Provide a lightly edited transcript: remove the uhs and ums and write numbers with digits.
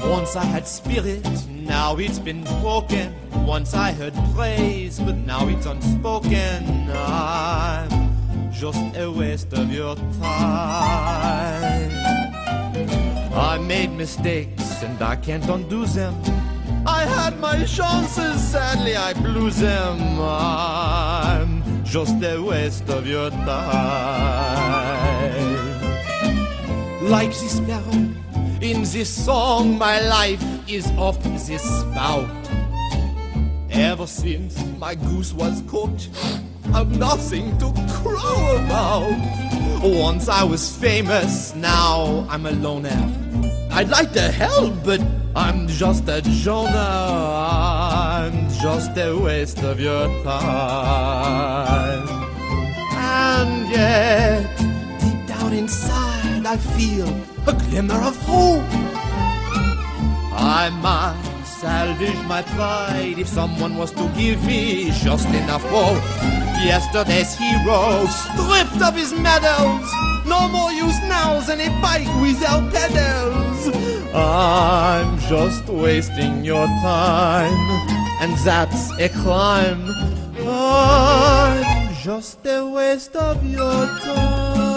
Once I had spirit, now it's been broken. Once I heard praise, but now it's unspoken. I'm just a waste of your time. I made mistakes and I can't undo them. I had my chances, sadly I blew them. I'm just a waste of your time. Like this sparrow in this song, my life is up this spout. Ever since my goose was cooked, I've nothing to crow about. Once I was famous, now I'm a loner. I'd like to help, but I'm just a Jonah. I'm just a waste of your time. And yet, deep down inside, I feel a glimmer of hope. I might salvage my pride if someone was to give me just enough hope. Yesterday's hero, stripped of his medals, no more use now than a bike without pedals. I'm just wasting your time, and that's a crime. I'm just a waste of your time.